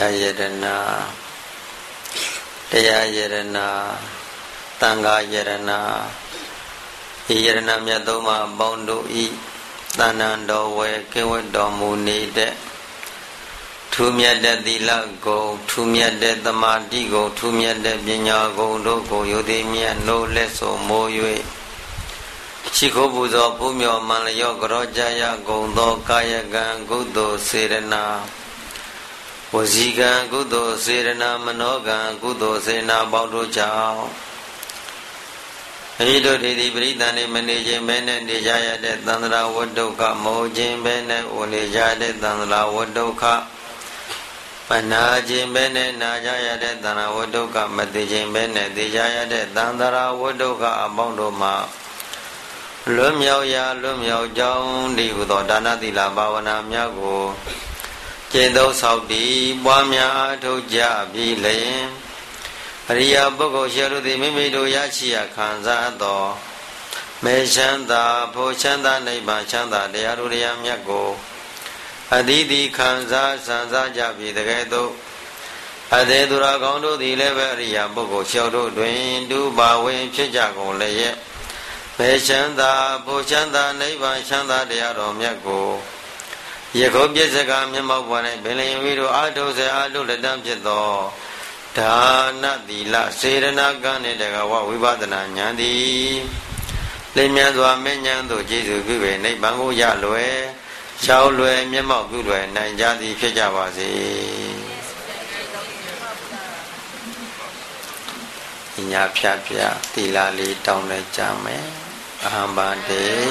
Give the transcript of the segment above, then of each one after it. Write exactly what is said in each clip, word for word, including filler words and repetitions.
Yayarana Yayarana Tanga Yarana Yarana Myadoma Bondo E Tanando We Kiwado Muni de Tumia de Dila go Tumia de Damadi go Tumia de Binya go Dogo Yodemia no less or more you Chico Buzo Pumio Malayo Grojaya Gondo Kaya Gan Gudo Serena Waziga Gudo Serena Manoga Gudo Sena Baudo Chao Hido di Britani Manage Bene Dijaya de Tandra Wadoka Mojin Bene Unija de Tandra Wadoka Panaji Bene Najaya de Tana Wadoka Matijin Bene Dijaya de Tandra Wadoka Abondoma Lum Yao Ya Lum Yao Jong Di Udo Dana Dila Bawana Miago Jendo Saudi Bamia Toja Bilayin Riya Bogo Sharu di Mimido Yachia Kanza Do Meshanda Pochanda Neiba Chanda de Aruria Miago Adidi Kanza Sanza Jabi the Gado Adedura Gondo di Leveria Bogo Sharu Dwin Duba Win Chijago Leye Meshanda Pochanda Neiba Chanda de Aro Miago Yako Biesaka Miamawane Belin Vido Ado Se Ado the Damjedo Dana Dila Serena Gane Dagawa Vibadana Nyandi Lemianzo Menyando Jesus Vive Nebango Yalwe Shao Lue Miama Gulwe Nanjadi Pijawasi Inya Pia Pia Dila Li Town Le Jame Ahambande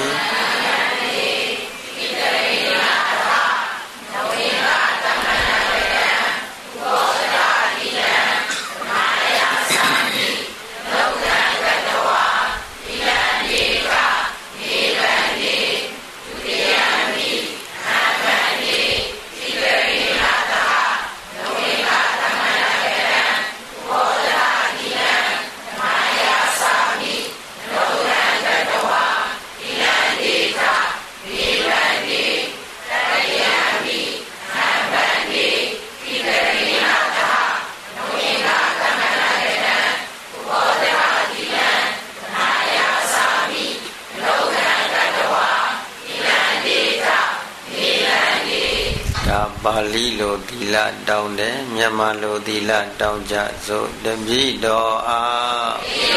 Bali lo dila down de Myanmar lo dila down ja so the bido a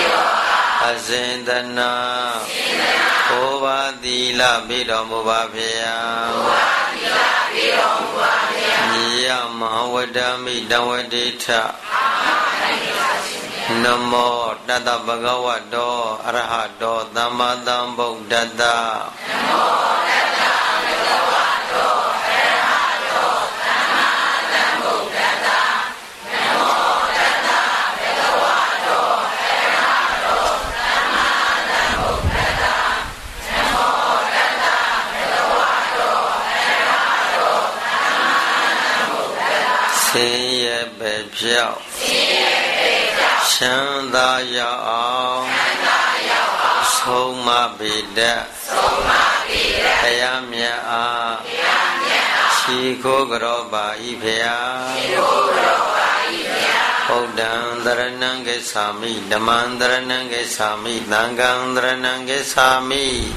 Azindana Ova dila bido muba pya Niya Mahawadami Dawadita Namo Tata Bhagavato Arahato Dhammadam Buddhata Namo Piao Shanda Yao Soma Bida Ayamya A Shiko Groba Ipea Odam Dharanange Sami Dhamandaranange Sami Nangandaranange Sami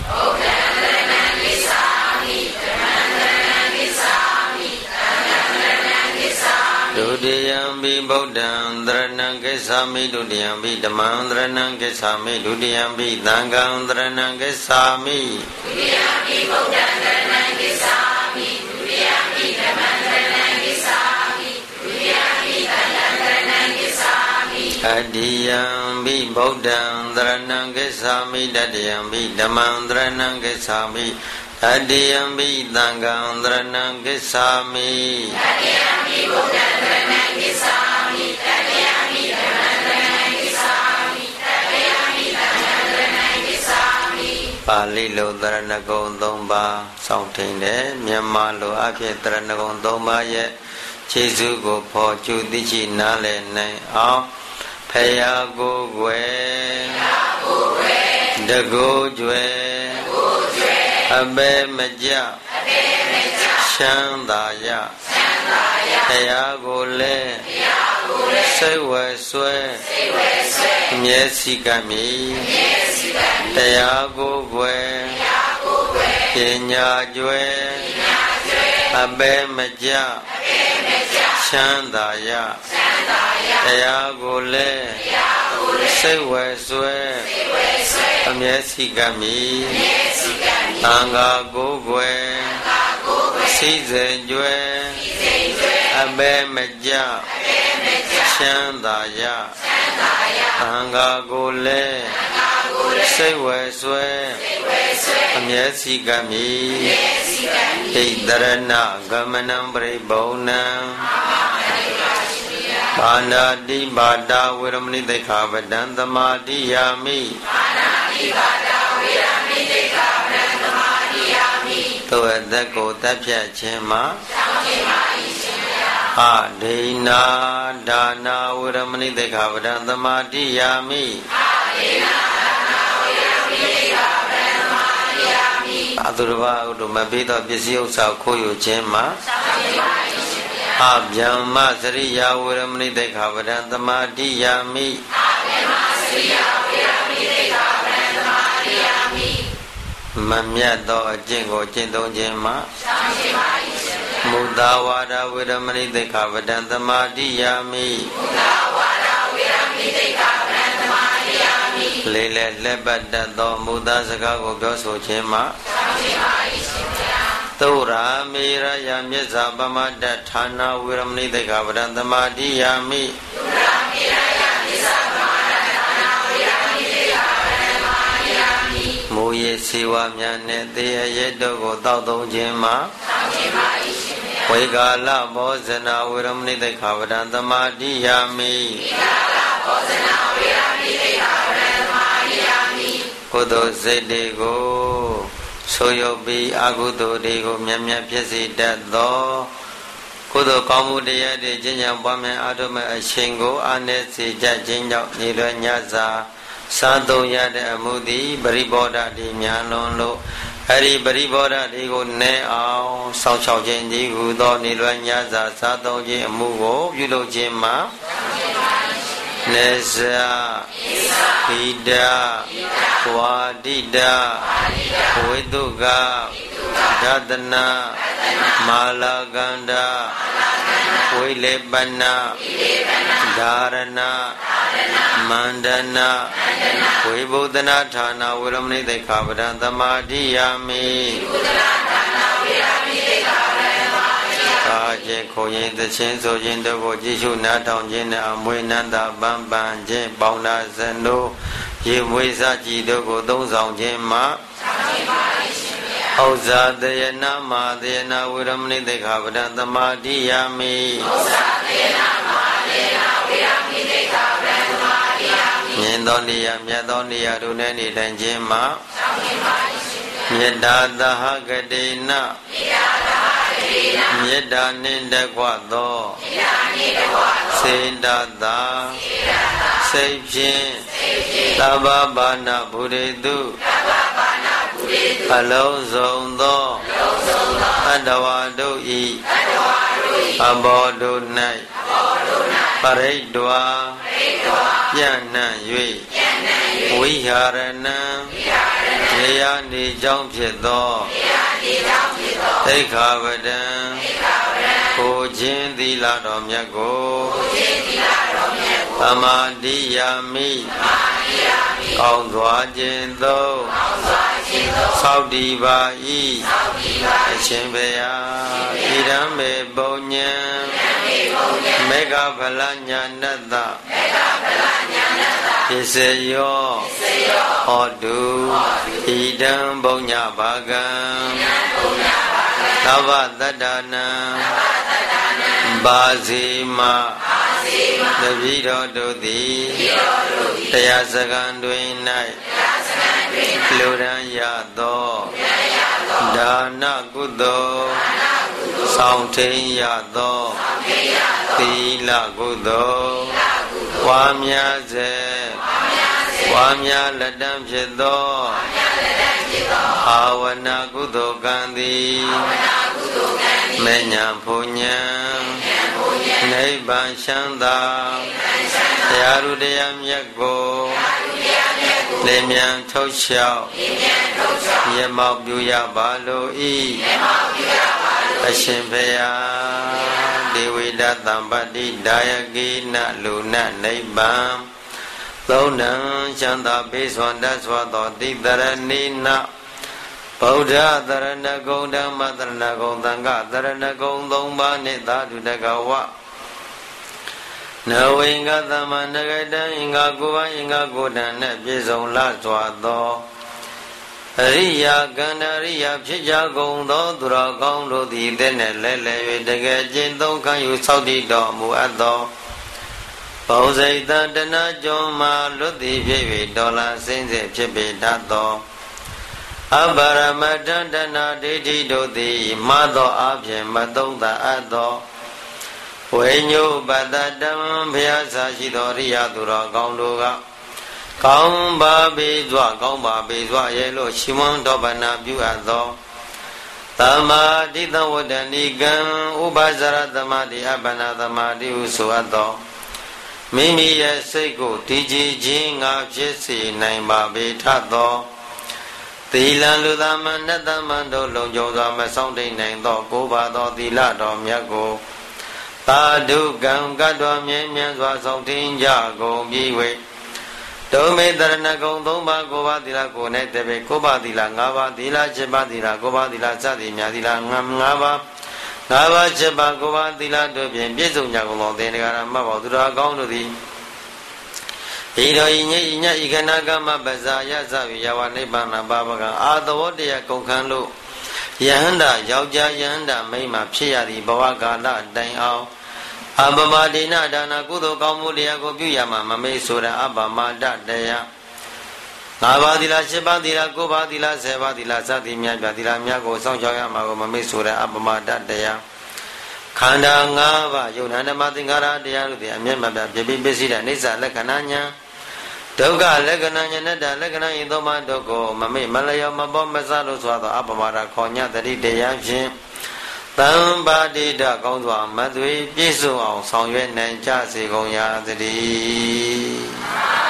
Dudiyambi Bodhan Dharanange Sami Dudiyambi Dhamandaranange Sami Dudiyambi Nangandaranange Sami Dudiyambi Bodhan Dharanange Sami Dudiyambi Dhamandaranange Sami Dudiyambi Nangandaranange Sami Adiyambi Bodhan Dharanange Sami Dadiyambi Dhamandaranange Sami Adiyambi Nangandaranange Sami Adiyambi Bodhan Dharanange Sami Adiyambi Dhamandaranange Sami Adiyambi Nangandaranange Sami Pali lo Dharanagon Domba Something there Myanmar lo Apye Dharanagon Domba Ye Jesu Go Po Chu Dichi Nale Nai Ao Phaya Go Gwe Dago Jwe Abe Maja Shanda Ya တရားကိုလည်းစိတ်ဝဲဆွဲအမြဲစီကပ်မည်တရားကိုွယ်ပညာကျွဲအပေမကြချမ်းသာရတရားကိုလည်းစိတ်ဝဲဆွဲအမြဲစီကပ်မည်သံဃာကိုွယ်စီစဉ်ကျွဲအပေမကြချမ်းသာရသံဃာကိုလည်းစိတ်ဝဲဆွဲအမြဲစီကပ်မည်ဣတရဏဂမနံပရိဘုံနံပါဏာတိပါဒဝေရမဏိသိက္ခာပဒံသမာဓိယာမိပါဏာတိပါဒဝေရမဏိသိက္ခာပဒံသမာဓိယာမိသို့အသက်ကိုတပ်ဖြတ်ခြင်းမှာတောင်းခြင်းပါ၏ရှင်ဗျာအဒိနာဒါနာဝေရမဏိသိက္ခာပဒံသမာဓိယာမိအဒိနာဒါနာဝေရမဏိသိက္ခာပဒံသမာဓိယာမိအတုရဝဥဒ္ဓမပိသောပစ္စည်းဥစ္စာခိုးယူခြင်းမှာတောင်းခြင်းပါ၏အဗျမ္မစရိယဝေရမဏိသိက္ခာပဒံသမာဓိယာမိအဗျမ္မစရိယဝေရမဏိသိက္ခာပဒံသမာဓိယာမိမမြတ်သောအကျင့်ကိုကျင့်သုံးခြင်းမှာရှောင်ခြင်းပါ၏ရှင်ဗျာမုဒ္ဒဝါဒဝေရမဏိသိက္ခာပဒံသမာဓိယာမိမုဒ္ဒဝါဒဝေရမဏိသိက္ခာပဒံသမာဓိယာမိလေးလက်လက်ပတ်တတ်သောမုဒ္ဒစကားကိုပြောဆိုခြင်းမှာရှောင်ခြင်းပါ၏ရှင်ဗျာသုရာမေရယမြစ္စာပမတ္တဌာနဝေရမဏိသိက္ခာပဒံသမာဓိယာမိသုရာမေရယမြစ္စာပမတ္တဌာနဝေရမဏိသိက္ခာပဒံသမာဓိယာမိမူရစေဝါများနဲ့တေယရဲတို့ကိုတောက်သုံးခြင်းမှာတောက်ခြင်းပါ၏ရှင်ဗျာဝေကာလဘောဇနာဝေရမဏိသိက္ခာပဒံသမာဓိယာမိဝေကာလဘောဇနာဝေရမဏိသိက္ခာပဒံသမာဓိယာမိကုသိုလ်စိတ်တွေကိုဆိုယုတ်ပြီးအကုသိုလ်တွေကိုမြတ်မြတ်ဖြစ်စေတတ်သောကုသိုလ်ကောင်းမှုတရားတွေကျင့်ကြံပွားများအားထုတ်မဲ့အရှင်ကိုအာနည်းစေကြခြင်းကြောင့်ညီလွယ်ညစာစားသုံးရတဲ့အမှုသည်ပရိဘောဓတိများလွန်လို့အဲ့ဒီပရိဘောဓတွေကိုနည်းအောင်စောင့်ရှောက်ခြင်းကြီးဟုသောညီလွယ်ညစာစားသုံးခြင်းအမှုကိုပြုလုပ်ခြင်းမှာနေဇာဟိတဝါဒိတဝိတုကဒသနာမာလာကန္ဒဝိလေပနဓာရဏမန္ဒနာဝိဘုဒ္ဓနာဌာနဝေရမဏိသိက္ခာပဒံသမာဓိယာမိကာကျေခိုးရင်သချင်းဆိုခြင်းတို့ကိုကြည်ရှုနားထောင်ခြင်းနဲ့အမွေနန္တာပန်းပန်းခြင်းပေါင်းနာဇန်တို့ရေမွေးစားကြည်တို့ကိုသုံးဆောင်ခြင်းမှာဥဇ္ဇာတယနာမာတယနာဝေရမဏိသိက္ခာပဒံသမာဓိယာမိဥဇ္ဇာတယနာမာတယနာဝေရမဏိသိက္ခာပဒံသမာဓိယာမိမြင်သောနေရာမြတ်သောနေရာတို့နဲ့နေထိုင်ခြင်းမှာမေတ္တာသဟဂတိနမေတ္တာနှင့်တကွသောစေတသာစိတ်ဖြင့်သဗ္ဗဘာနာဘုရေတုအလုံးစုံသောအတ္တဝါတို့ဤအဘောတို့၌ပရိဒ္ဓဝါပြန့်နှံ့၍ဝိဟာရဏံနေရာနေကြောင်းဖြစ်သောသိက္ခာပဒံကိုခြင်းသီလတော်မြတ်ကိုသမာဓိယာမိကောင်းစွာခြင်းသို့သောက်တည်ပါ၏အရှင်ဘုရားဣဒံမေပုံညံမေဃဖလညာနတ္တပစ္စယောဟောတုဣဒံဘုံညဘာကံသဗ္ဗတတ္တနံဘာစီမတပိတော်တို့သည်တရားစကံတွင်၌လူရန်ရသောဒါနကုသိုလ်ဆောင်ထိန်ရသောသီလကုသိုလ်ဝါများစေဝါများလက်တံဖြစ်သောဘာဝနာကုသိုလ်ကံသည်မေညာဘုံညာနိဗ္ဗာန်ချမ်းသာတရားရုတရားမြတ်ကိုလင်းမြန်ထုတ်လျှောက်ရမောက်ပြုရပါလိုဤအရှင်ဘုရားဒေဝိဒသံပတိဒါယကိနလူနနိဗ္ဗာန်သုံးနံချမ်းသာပေးစွာတတ်စွာသောတိတရဏိနဗုဒ္ဓသရဏဂုံဓမ္မသရဏဂုံသံဃသရဏဂုံသုံးပါးနှင့်သာဓုတကဝနဝိင်္ဂသမနဂတံအင်္ဂါကိုယ်ပါအင်္ဂါကိုယ်တံနှင့်ပြည့်စုံလာစွာသောအရိယာကန္တရိယာဖြစ်ကြကုန်သောသူတော်ကောင်းတို့သည်တဲ့နဲ့လဲလဲ၍တကယ်ကျင့်သုံးခံယူဆောက်တည်တော်မူအပ်သောဘောဇိတတနာကျော်မှာလွတ်သည်ဖြစ်၍ဒေါ်လာစင်းစစ်ဖြစ်ပေတတ်သောအပရမတ္တတနာဒိဋ္ဌိတို့သည်မှားသောအဖြင့်မသုံးသအပ်သောဝိညုပတတံဘုရားစာရှိသောရိယာသူတော်ကောင်းတို့ကကောင်းပါပေစွာကောင်းပါပေစွာရဲ့လို့ရှိမွန်းတော်ဗနာပြုအပ်သောသမ္မာတိတဝတ္တနိကံဥပဇရသမာတိအပ္ပနာသမာတိဟုဆိုအပ်သောမိမိရဲ့စိတ်ကိုတည်ကြည်ခြင်းငါဖြစ်စေနိုင်ပါပေထသောသီလလူသမနတ္တမန်တို့လုံခြုံစွာမဆောင်တိတ်နိုင်သောကိုးပါသောသီလတော်မြတ်ကိုသာဓုကံကတ္တော်မြဲမြံစွာဆောင်ထင်းကြကုန်ပြီး၍ဒုမေတရဏဂုံသုံးပါးကိုးပါးသီလကိုနဲ့တပေကိုးပါးသီလငါးပါးသီလ七ပါးသီလကိုးပါးသီလစသည်များသီလငါးပါးငါးပါး七ပါးကိုးပါးသီလတို့ဖြင့်ပြည့်စုံကြကုန်သောသင်္ဃာရမတ်ဘောသူတော်ကောင်းတို့သည်ဤတော်ဤညဤညဤခဏကမပဇာယသဝိယဝနိဗ္ဗာန်ပါပကံအာသဝတ္တယကုန်ခံလို့ယဟန္တာယောက်ျားယဟန္တာမိန်းမဖြစ်ရသည့်ဘဝကာလတိုင်အောင်အပမဒိနဒါနကုသိုလ်ကောင်းမှုတရားကိုပြုရမှာမမေ့ဆိုတဲ့အပမဒတရားငါးပါးသီလ七ပါးသီလကိုးပါးသီလဆယ်ပါးသီလစသည်များပြသီလများကိုစောင့်ကြောက်ရမှာကိုမမေ့ဆိုတဲ့အပမဒတရားခန္ဓာငါးပါးယုံနာဓမ္မသင်္ခါရတရားတို့သည်အမျက်မပြပြပြပစ္စည်းတဲ့အိဋ္ဌလက္ခဏာညာဒုက္ခလက္ခဏာညာနဲ့တလက္ခဏာဤသုံးပါးတို့ကိုမမေ့မလျော်မပေါ်မဆလို့ဆိုသောအပမဒခေါ်ညတတိတရားဖြင့်တံပါတိတကောင်းစွာမသွေပြည့်စုံအောင်ဆောင်ရွက်နိုင်ကြစေကုန်ရာသတည်း